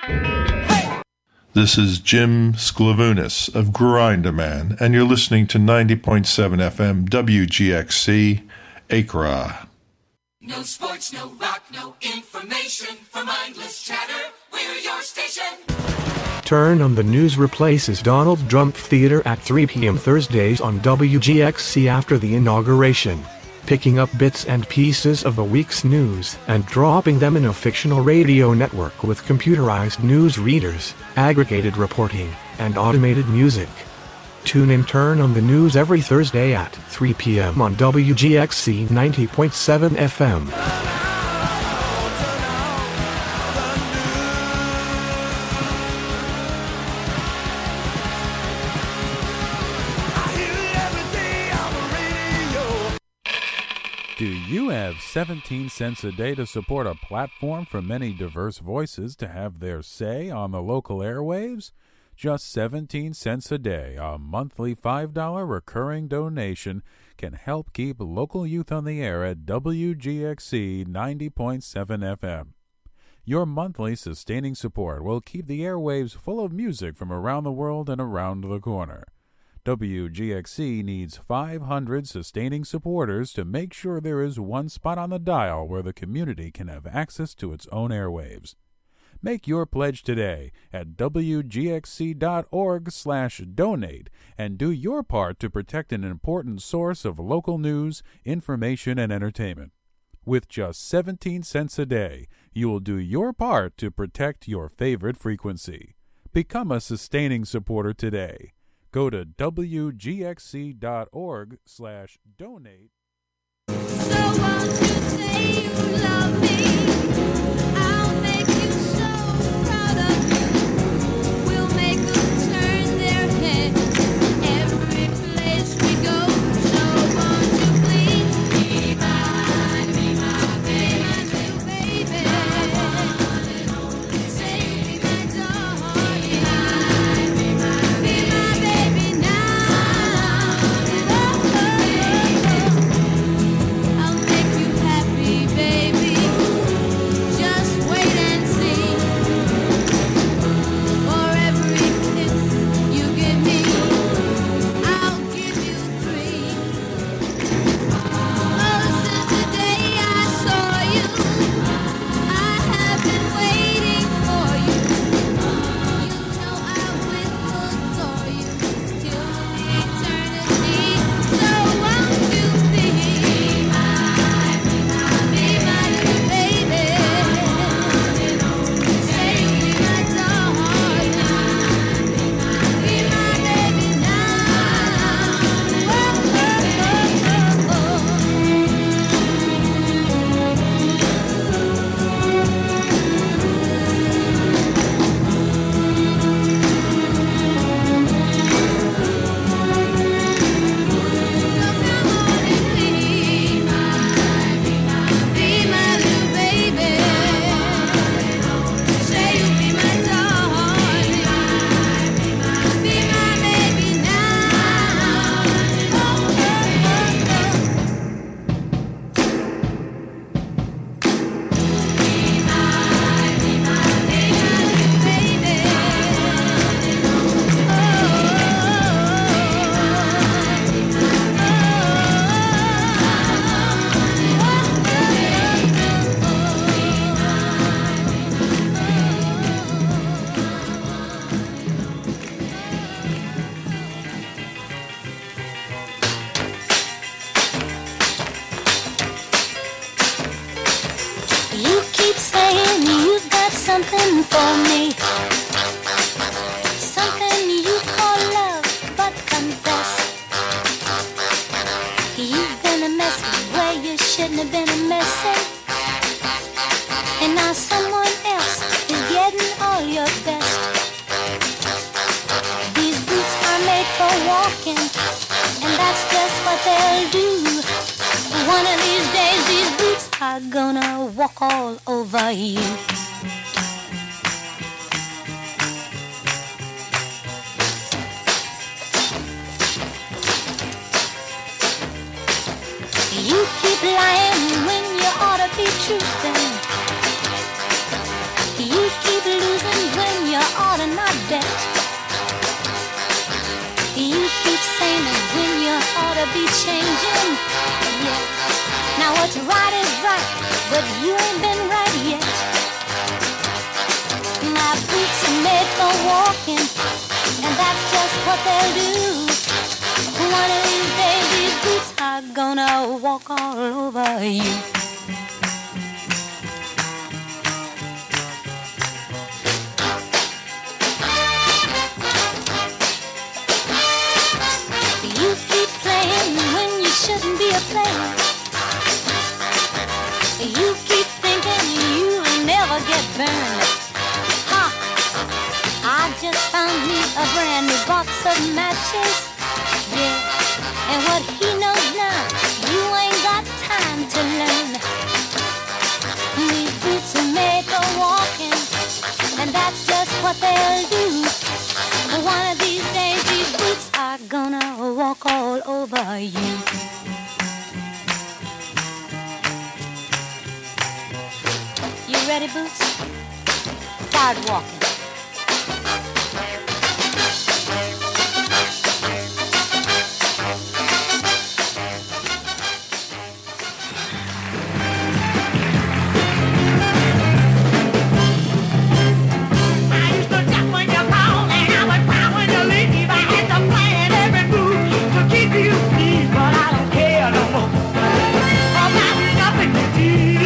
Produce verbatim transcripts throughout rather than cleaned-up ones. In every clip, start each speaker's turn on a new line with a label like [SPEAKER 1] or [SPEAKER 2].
[SPEAKER 1] This is Jim Sklavounis of Grindaman, and you're listening to ninety point seven F M W G X C, Accra.
[SPEAKER 2] No sports, no rock, no information. For mindless chatter, we're your station.
[SPEAKER 3] Turn on the News replaces Donald Trump Theater at three p.m. Thursdays on W G X C after the inauguration, picking up bits and pieces of the week's news and dropping them in a fictional radio network with computerized news readers, aggregated reporting, and automated music. Tune in Turn on the News every Thursday at three p.m. on W G X C ninety point seven F M.
[SPEAKER 4] Do you have seventeen cents a day to support a platform for many diverse voices to have their say on the local airwaves? Just seventeen cents a day, a monthly five dollars recurring donation, can help keep local youth on the air at W G X C ninety point seven F M. Your monthly sustaining support will keep the airwaves full of music from around the world and around the corner. W G X C needs five hundred sustaining supporters to make sure there is one spot on the dial where the community can have access to its own airwaves. Make your pledge today at W G X C dot org slash donate and do your part to protect an important source of local news, information, and entertainment. With just seventeen cents a day, you will do your part to protect your favorite frequency. Become a sustaining supporter today. Go to W G X C dot org slash donate.
[SPEAKER 5] So won't you say you love me? I'll make you so proud of me. We'll make them turn their head every place we go. So won't you please be my, be my baby, baby. Say be my darling, be my, be my baby now. I'll make you happy, baby. Just wait and see. For every kiss you give me, I'll give you three. Oh, since the day I saw you, I have been waiting for you. You know I will adore you till eternity. So won't you be my, be my little baby? Say you be my darling, be my baby now. Oh, oh, oh, oh. You keep saying you've got something for me, something you call love, but confess you've been a mess where you shouldn't have been a messing, and now someone else is getting all your best. These boots are made for walking, and that's just what they'll do. One of these days these boots are gonna walk all over you. You keep lying when you ought to be truthing. You keep losing when
[SPEAKER 6] what they'll do. One of these days these boots are gonna walk all over you. You keep playing when you shouldn't be a player. You keep thinking you'll never get burned. Ha! I just found me a brand new box of matches. Yeah, and what he knows now, you ain't got time to learn. These boots are made for walking, and that's just what they'll do. One of these days, these boots are gonna walk all over you. You ready, Boots? Start walking.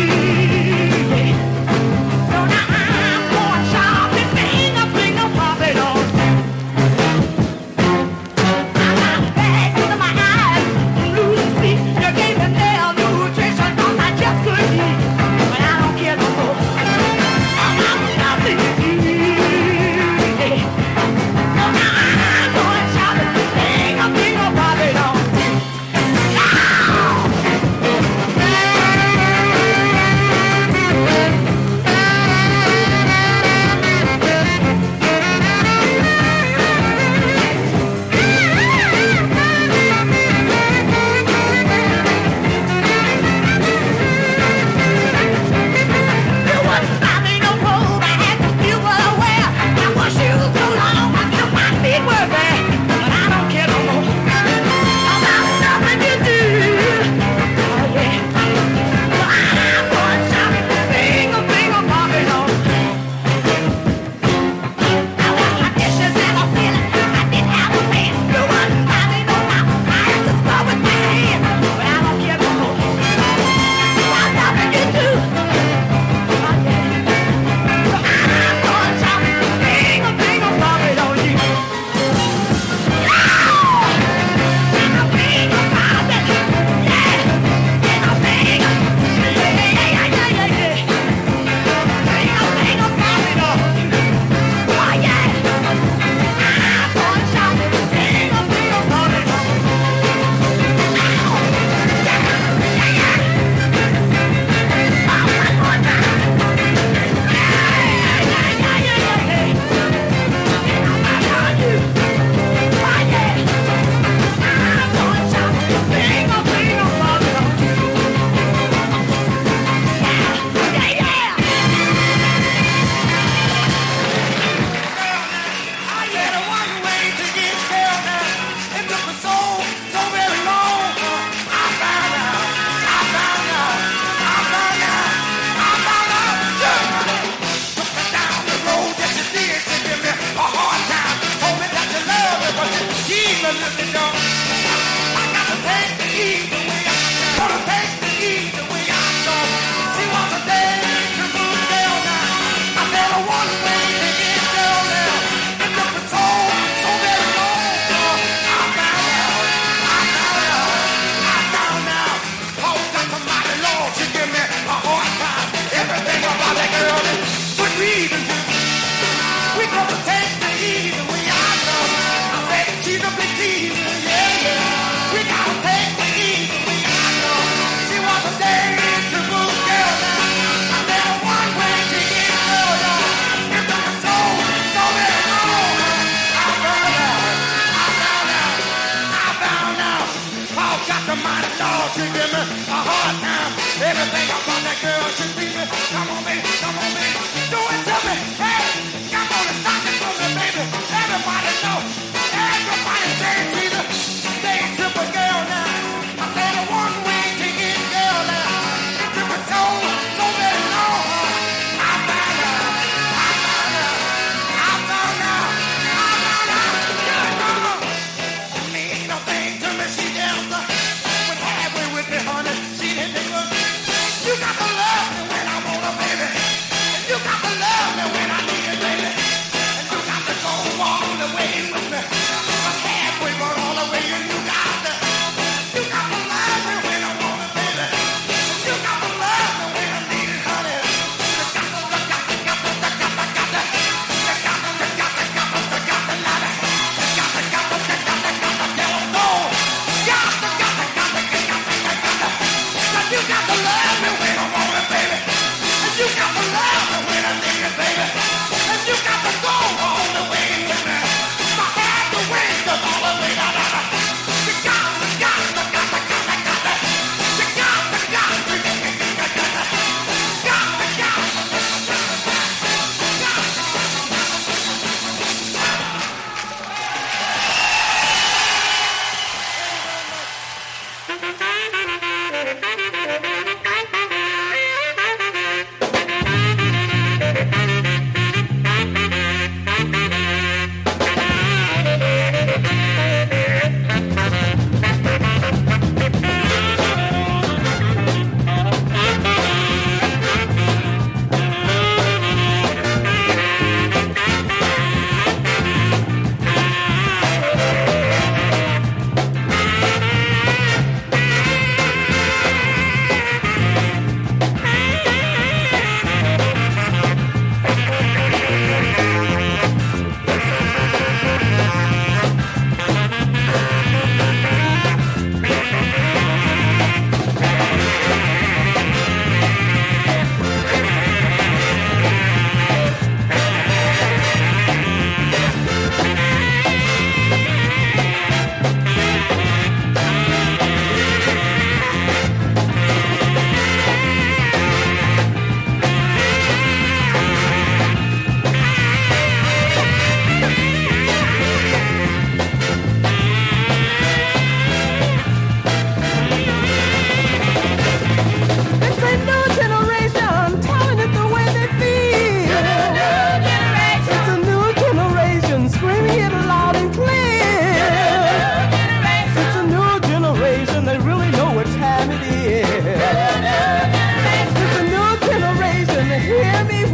[SPEAKER 7] So now I'm going shopping, bang a bling of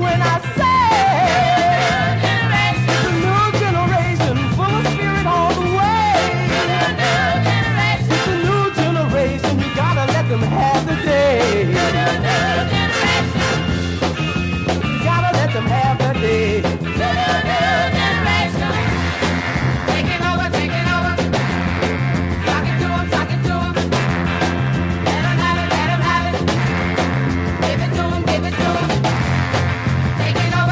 [SPEAKER 7] when I say it's a new generation full of spirit all the way. It's a new generation, you gotta let them have the day. You gotta let them have the day. Taking over, taking over. Talk it to 'em, talk it to 'em. Let 'em have it, let 'em have it. Give it to 'em, give it to 'em. Taking over.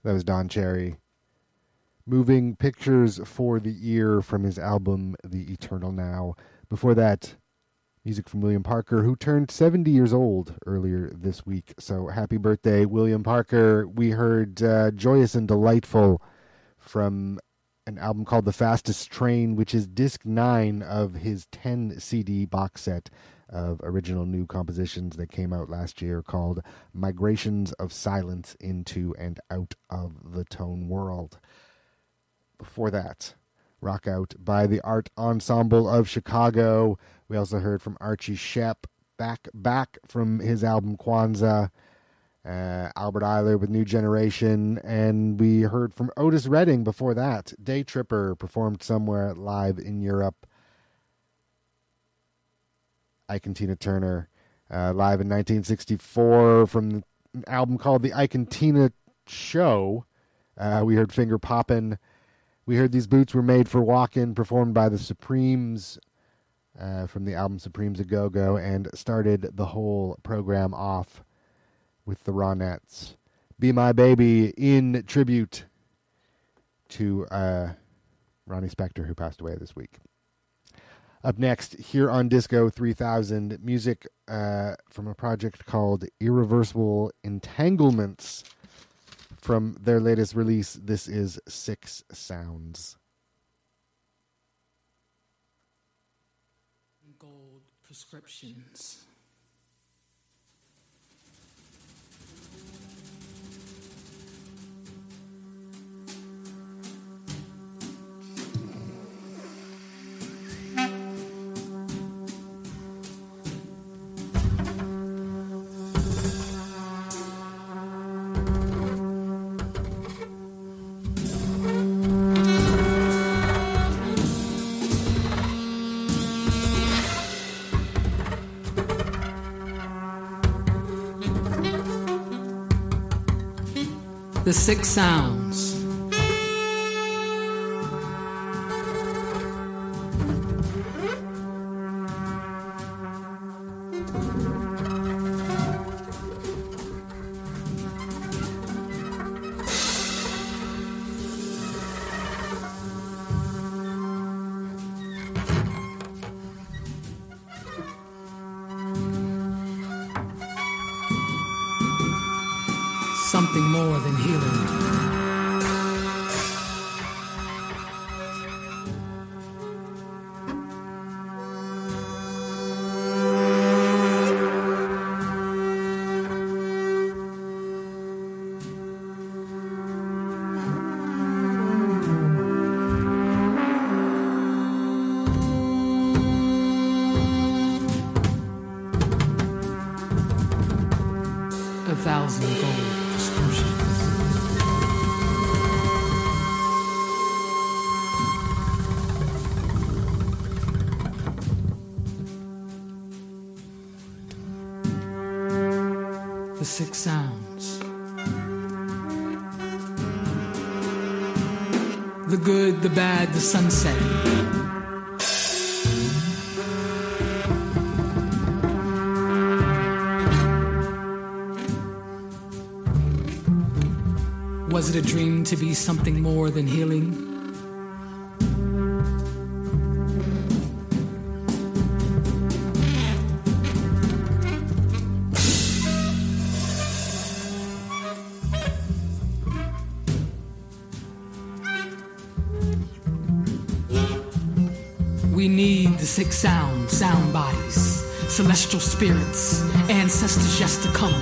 [SPEAKER 8] That was Don Cherry. Moving Pictures for the Ear from his album The Eternal Now. Before that, music from William Parker, who turned seventy years old earlier this week. So happy birthday, William Parker. We heard uh, Joyous and Delightful from an album called The Fastest Train, which is disc nine of his ten C D box set of original new compositions that came out last year called Migrations of Silence into and Out of the Tone World. Before that, Rock Out by the Art Ensemble of Chicago. We also heard from Archie Shepp, back back from his album Kwanzaa. Uh, Albert Eiler with New Generation, and we heard from Otis Redding before that. Day Tripper performed somewhere live in Europe. Ike and Tina Turner uh, live in nineteen sixty-four from an album called The Ike and Tina Show. Uh, we heard Finger Poppin'. We heard These Boots Were Made for Walkin', performed by the Supremes uh, from the album Supremes A Go-Go, and started the whole program off with the Ronettes. Be My Baby, in tribute to uh, Ronnie Spector, who passed away this week. Up next, here on Disco three thousand, music uh, from a project called Irreversible Entanglements. From their latest release, this is Six Sounds.
[SPEAKER 9] Gold prescriptions. The Six Sounds. Something more than healing. A thousand gold prescriptions. The Six Sounds. The good, the bad, the sunset. Was it a dream to be something more than healing? We need the six sounds, sound bodies, celestial spirits, ancestors just to come.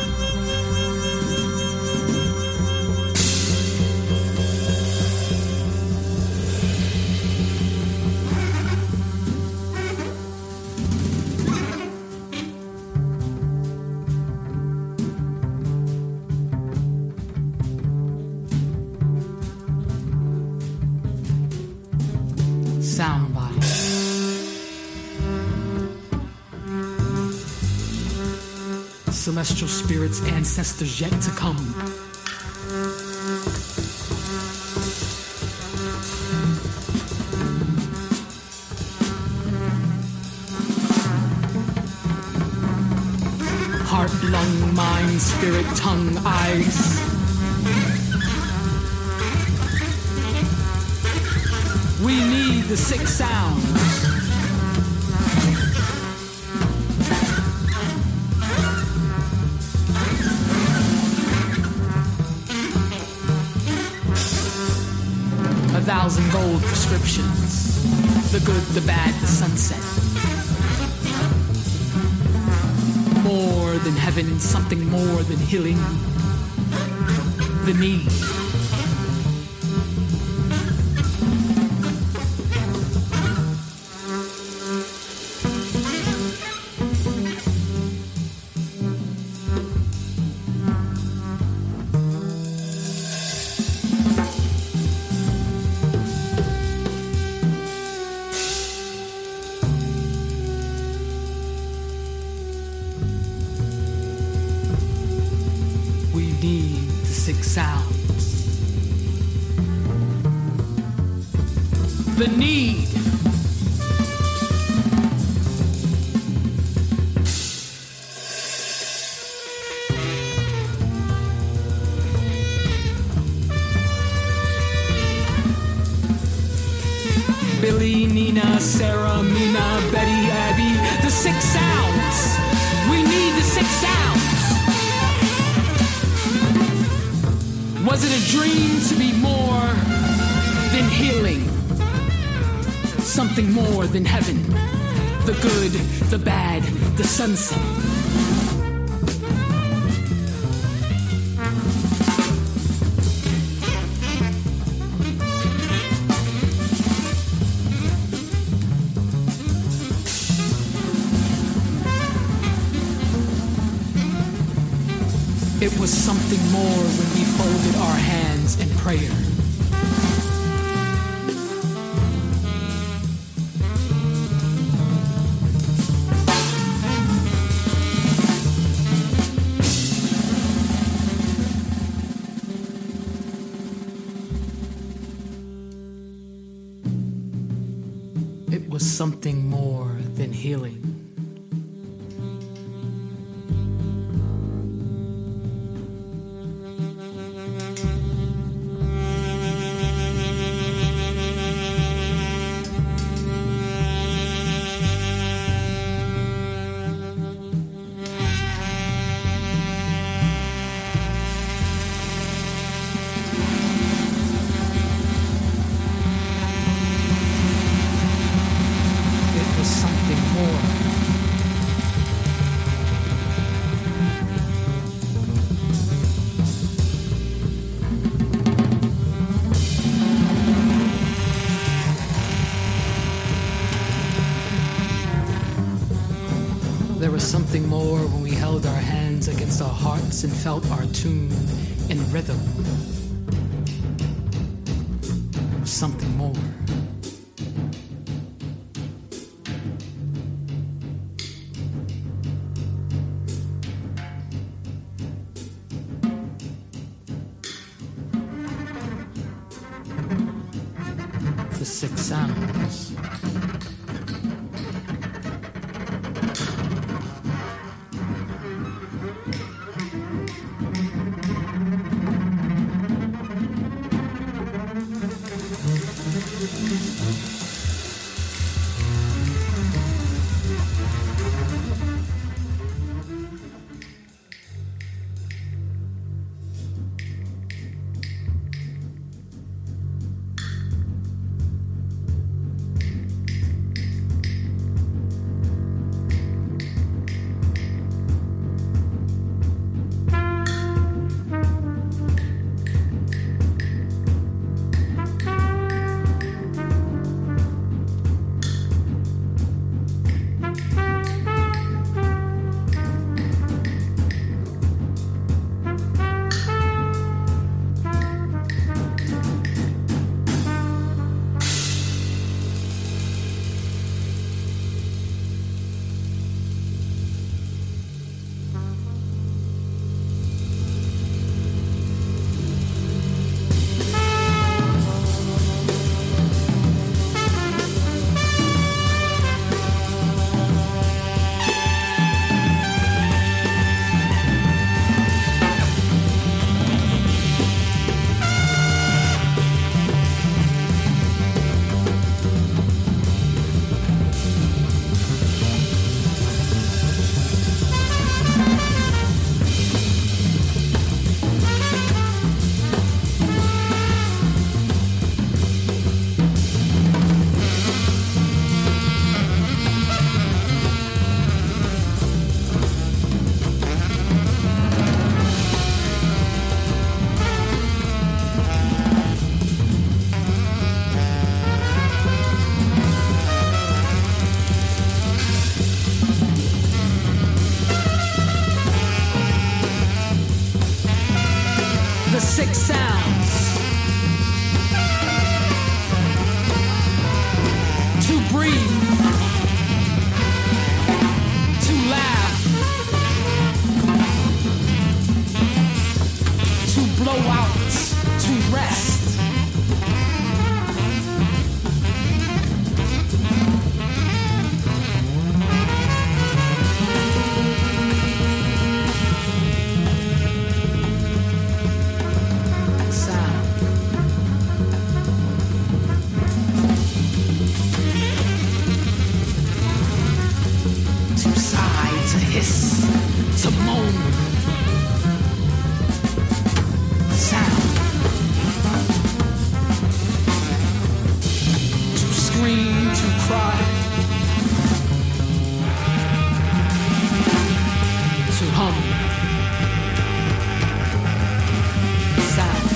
[SPEAKER 9] Sound body. Celestial spirits, ancestors yet to come. Heart, lung, mind, spirit, tongue, eyes. We need the six sounds. A thousand gold prescriptions. The good, the bad, the sunset. More than heaven, something more than healing. The need. The need. Billy, Nina, Sarah, Mina, Betty, Abby, the six sounds. We need the six sounds. Was it a dream to be more than healing? Something more than heaven, the good, the bad, the sunset. It was something more when we folded our hands in prayer. Something more than healing. Something more when we held our hands against our hearts and felt our tune in rhythm. Something more. The six sounds. to sigh, to hiss, to moan. Sound. To scream, to cry. To hum. Sound.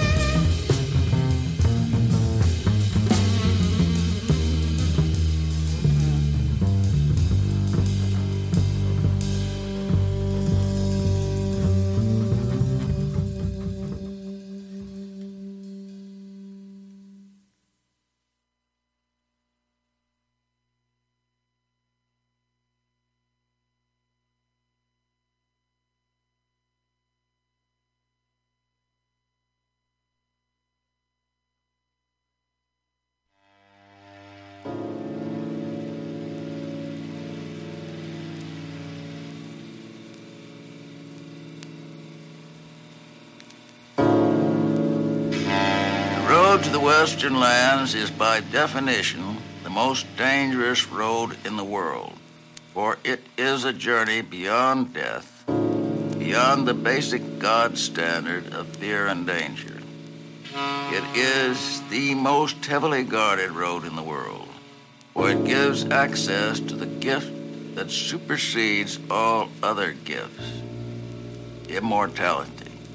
[SPEAKER 10] The road to the Western Lands is by definition the most dangerous road in the world, for it is a journey beyond death, beyond the basic God standard of fear and danger. It is the most heavily guarded road in the world, for it gives access to the gift that supersedes all other gifts, immortality.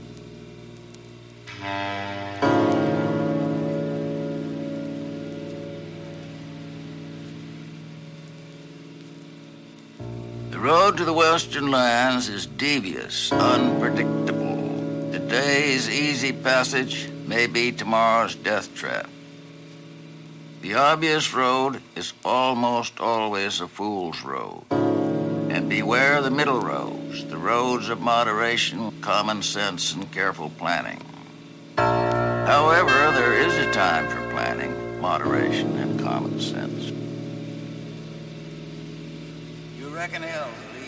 [SPEAKER 10] The road to the Western Lands is devious, unpredictable. Today's easy passage may be tomorrow's death trap. The obvious road is almost always a fool's road. And beware the middle roads, the roads of moderation, common sense, and careful planning. However, there is a time for planning, moderation, and common sense. You reckon he'll